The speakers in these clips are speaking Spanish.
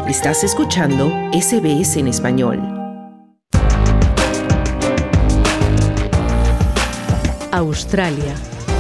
Estás escuchando SBS en español. Australia.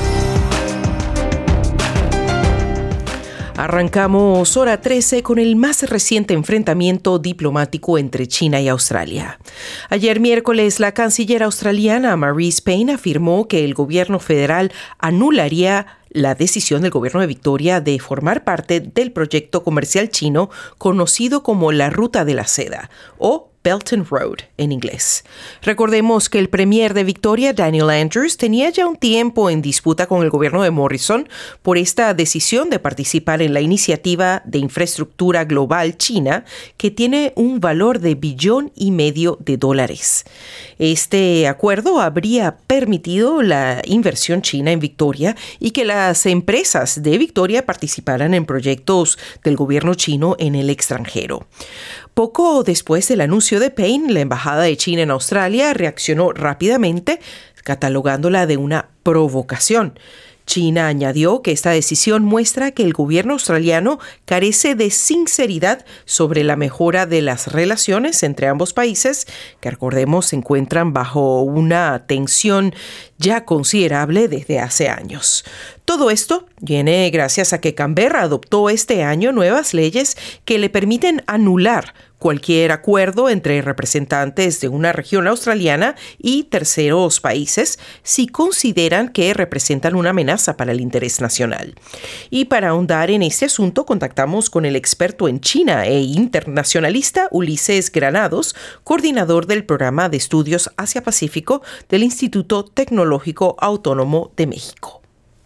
Arrancamos hora 13 con el más reciente enfrentamiento diplomático entre China y Australia. Ayer miércoles, la canciller australiana Marise Payne afirmó que el gobierno federal anularía la decisión del gobierno de Victoria de formar parte del proyecto comercial chino conocido como la Ruta de la Seda, o Belt and Road en inglés. Recordemos que el premier de Victoria, Daniel Andrews, tenía ya un tiempo en disputa con el gobierno de Morrison por esta decisión de participar en la iniciativa de infraestructura global china, que tiene un valor de $1,5 billones. Este acuerdo habría permitido la inversión china en Victoria y que las empresas de Victoria participaran en proyectos del gobierno chino en el extranjero. Poco después del anuncio de Payne, la embajada de China en Australia reaccionó rápidamente, catalogándola de una provocación. China añadió que esta decisión muestra que el gobierno australiano carece de sinceridad sobre la mejora de las relaciones entre ambos países, que recordemos se encuentran bajo una tensión ya considerable desde hace años. Todo esto viene gracias a que Canberra adoptó este año nuevas leyes que le permiten anular cualquier acuerdo entre representantes de una región australiana y terceros países si consideran que representan una amenaza para el interés nacional. Y para ahondar en este asunto, contactamos con el experto en China e internacionalista Ulises Granados, coordinador del programa de estudios Asia-Pacífico del Instituto Tecnológico Autónomo de México.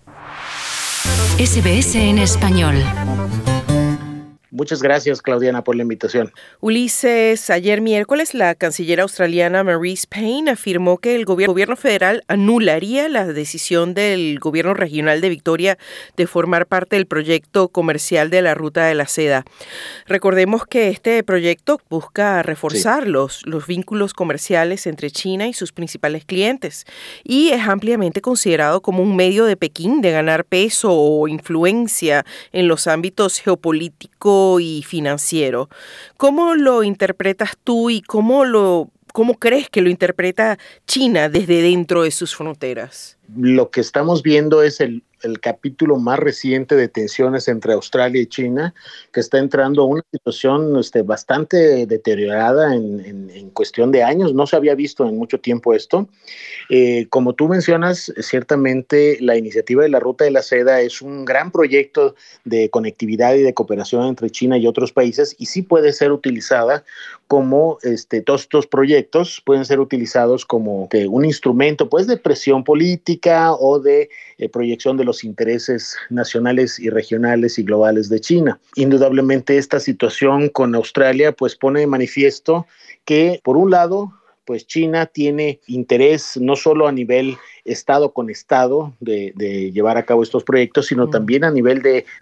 SBS en español. Muchas gracias, Claudiana, por la invitación. Ulises, ayer miércoles la canciller australiana Marise Payne afirmó que el gobierno federal anularía la decisión del gobierno regional de Victoria de formar parte del proyecto comercial de la Ruta de la Seda. Recordemos que este proyecto busca reforzar los vínculos comerciales entre China y sus principales clientes y es ampliamente considerado como un medio de Pekín de ganar peso o influencia en los ámbitos geopolíticos y financiero. ¿Cómo lo interpretas tú y cómo crees que lo interpreta China desde dentro de sus fronteras? Lo que estamos viendo es el capítulo más reciente de tensiones entre Australia y China, que está entrando a una situación bastante deteriorada en cuestión de años. No se había visto en mucho tiempo esto. Como tú mencionas, ciertamente la iniciativa de la Ruta de la Seda es un gran proyecto de conectividad y de cooperación entre China y otros países, y sí puede ser utilizada como todos estos proyectos pueden ser utilizados como un instrumento pues de presión política o de proyección de los intereses nacionales y regionales y globales de China. Indudablemente esta situación con Australia pues pone de manifiesto que por un lado pues China tiene interés no solo a nivel Estado con Estado de llevar a cabo estos proyectos, sino también a nivel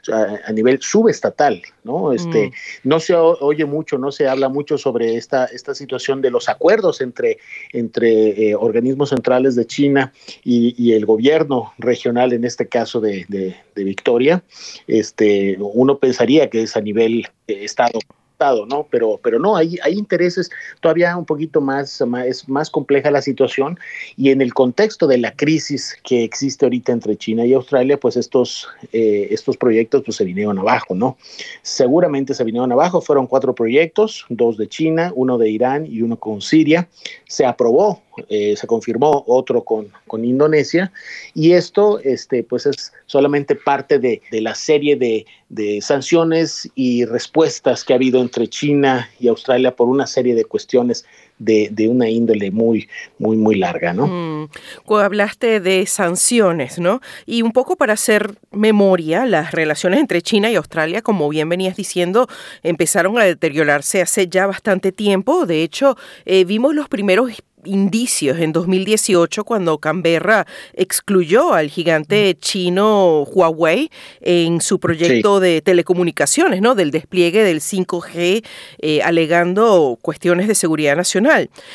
subestatal, ¿no? No se oye mucho, no se habla mucho sobre esta situación de los acuerdos entre organismos centrales de China y el gobierno regional, en este caso de Victoria. Uno pensaría que es a nivel Estado, ¿no? Pero no, hay intereses todavía un poquito más, es más compleja la situación, y en el contexto de la crisis que existe ahorita entre China y Australia, pues estos proyectos pues se vinieron abajo, ¿no? Seguramente se vinieron abajo. Fueron 4 proyectos, 2 de China, 1 de Irán y 1 con Siria. Se aprobó, se confirmó otro con Indonesia, y esto pues es solamente parte de la serie de sanciones y respuestas que ha habido entre China y Australia por una serie de cuestiones de una índole muy, muy, muy larga, ¿no? Hablaste de sanciones, ¿no? Y un poco para hacer memoria, las relaciones entre China y Australia, como bien venías diciendo, empezaron a deteriorarse hace ya bastante tiempo. De hecho, vimos los primeros indicios en 2018 cuando Canberra excluyó al gigante chino Huawei en su proyecto de telecomunicaciones, ¿no? Del despliegue del 5G, alegando cuestiones de seguridad nacional.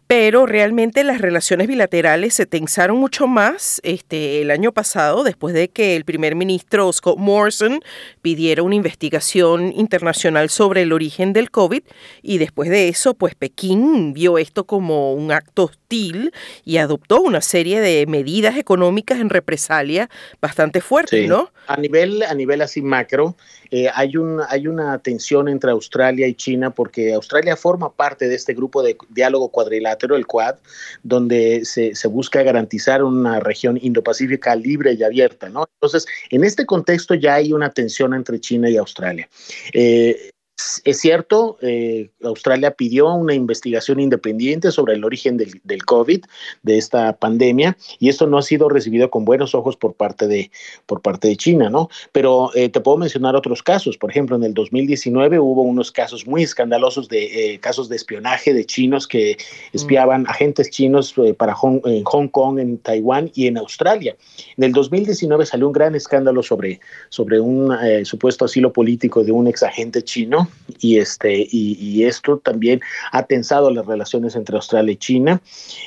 pero realmente las relaciones bilaterales se tensaron mucho más el año pasado, después de que el primer ministro Scott Morrison pidiera una investigación internacional sobre el origen del COVID, y después de eso, pues Pekín vio esto como un acto hostil y adoptó una serie de medidas económicas en represalia bastante fuertes, Sí. ¿no? A nivel así macro, hay una tensión entre Australia y China porque Australia forma parte de este grupo de diálogo cuadrilátero, el Quad, donde se busca garantizar una región Indo-Pacífica libre y abierta, ¿no? Entonces, en este contexto ya hay una tensión entre China y Australia. Es cierto, Australia pidió una investigación independiente sobre el origen del COVID, de esta pandemia, y esto no ha sido recibido con buenos ojos por parte de China, ¿no? Pero te puedo mencionar otros casos. Por ejemplo, en el 2019 hubo unos casos muy escandalosos de casos de espionaje de chinos que espiaban agentes chinos en Hong Kong, en Taiwán y en Australia. En el 2019 salió un gran escándalo sobre un supuesto asilo político de un exagente chino, y esto también ha tensado las relaciones entre Australia y China.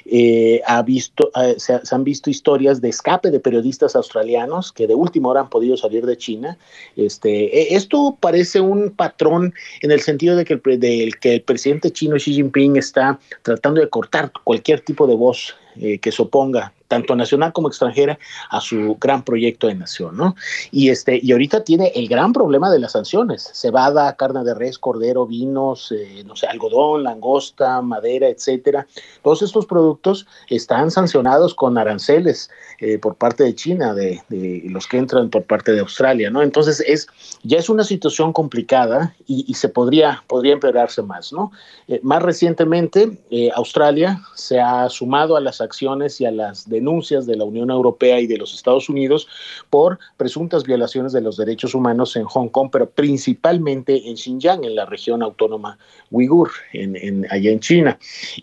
Se han visto historias de escape de periodistas australianos que de última hora han podido salir de China. Esto parece un patrón en el sentido de que el presidente chino Xi Jinping está tratando de cortar cualquier tipo de voz que se oponga, tanto nacional como extranjera, a su gran proyecto de nación, ¿no? Y ahorita tiene el gran problema de las sanciones: cebada, carne de res, cordero, vinos, no sé, algodón, langosta, madera, etcétera. Todos estos productos están sancionados con aranceles por parte de China, de los que entran por parte de Australia, ¿no? Entonces ya es una situación complicada y se podría empeorarse más, ¿no? Más recientemente, Australia se ha sumado a las acciones y a las denuncias de la Unión Europea y de los Estados Unidos por presuntas violaciones de los derechos humanos en Hong Kong, pero principalmente en Xinjiang, en la región autónoma uigur, allá en China.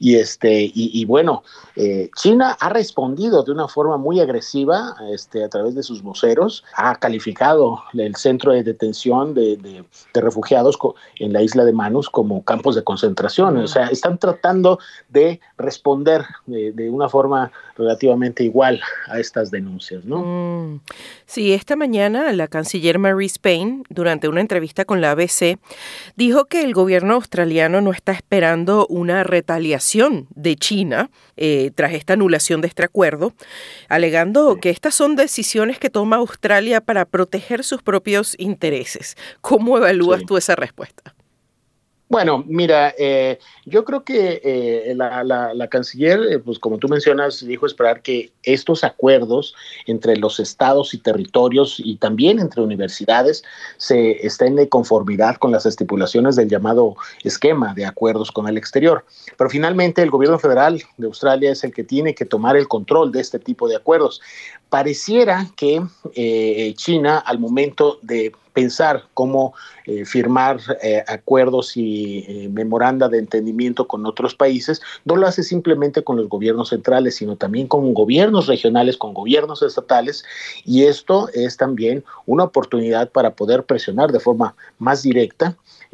Y bueno, China ha respondido de una forma muy agresiva a través de sus voceros. Ha calificado el centro de detención de refugiados en la isla de Manus como campos de concentración. O sea, están tratando de responder de una forma relativamente igual a estas denuncias, ¿no? Sí, esta mañana la canciller Marise Payne, durante una entrevista con la ABC, dijo que el gobierno australiano no está esperando una retaliación de China tras esta anulación de este acuerdo, alegando que estas son decisiones que toma Australia para proteger sus propios intereses. ¿Cómo evalúas tú esa respuesta? Bueno, mira, yo creo que la canciller, pues como tú mencionas, dijo esperar que estos acuerdos entre los estados y territorios y también entre universidades estén de conformidad con las estipulaciones del llamado esquema de acuerdos con el exterior. Pero finalmente el gobierno federal de Australia es el que tiene que tomar el control de este tipo de acuerdos. Pareciera que China, al momento de pensar cómo firmar acuerdos y memoranda de entendimiento con otros países, no lo hace simplemente con los gobiernos centrales, sino también con gobiernos regionales, con gobiernos estatales, y esto es también una oportunidad para poder presionar de forma más directa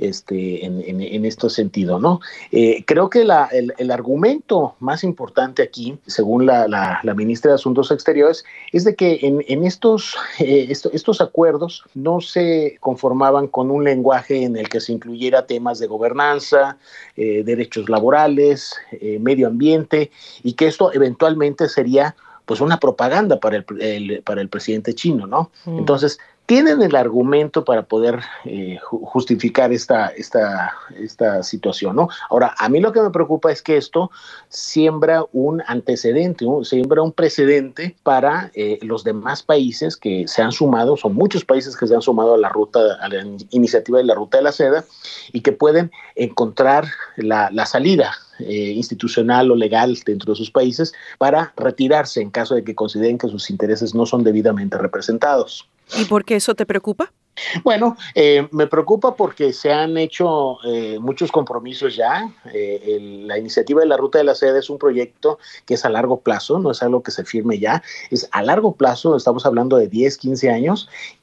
en este sentido, ¿no? Creo que el argumento más importante aquí, según la ministra de Asuntos Exteriores, es de que en estos acuerdos no se conformaban con un lenguaje en el que se incluyera temas de gobernanza, derechos laborales, medio ambiente, y que esto eventualmente sería pues una propaganda para el presidente chino, ¿no? Entonces, tienen el argumento para poder justificar esta situación, ¿no? Ahora, a mí lo que me preocupa es que esto siembra un antecedente, siembra un precedente para los demás países que se han sumado. Son muchos países que se han sumado a la iniciativa de la Ruta de la Seda, y que pueden encontrar la salida institucional o legal dentro de sus países para retirarse en caso de que consideren que sus intereses no son debidamente representados. ¿Y por qué eso te preocupa? Bueno, me preocupa porque se han hecho muchos compromisos ya. La iniciativa de la Ruta de la Seda es un proyecto que es a largo plazo, no es algo que se firme ya, es a largo plazo, estamos hablando de 10, 15 años,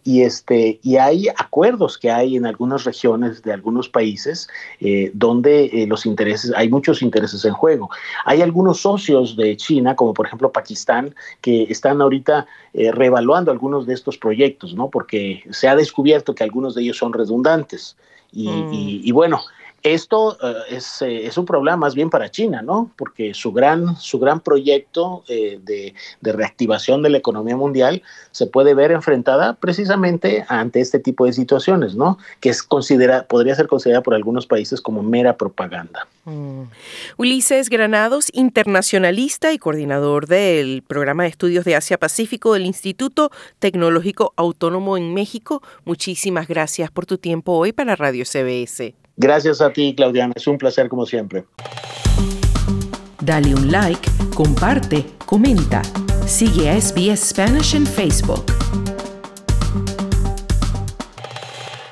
y hay acuerdos que hay en algunas regiones de algunos países donde hay muchos intereses en juego. Hay algunos socios de China, como por ejemplo Pakistán, que están ahorita reevaluando algunos de estos proyectos, ¿no? Porque se ha descubierto que algunos de ellos son redundantes. Y bueno, esto es un problema más bien para China, ¿no? Porque su gran proyecto de reactivación de la economía mundial se puede ver enfrentada precisamente ante este tipo de situaciones, ¿no? Que podría ser considerada por algunos países como mera propaganda. Ulises Granados, internacionalista y coordinador del Programa de Estudios de Asia-Pacífico del Instituto Tecnológico Autónomo en México, muchísimas gracias por tu tiempo hoy para Radio CBS. Gracias a ti, Claudiana. Es un placer como siempre. Dale un like, comparte, comenta. Sigue a SBS Spanish en Facebook.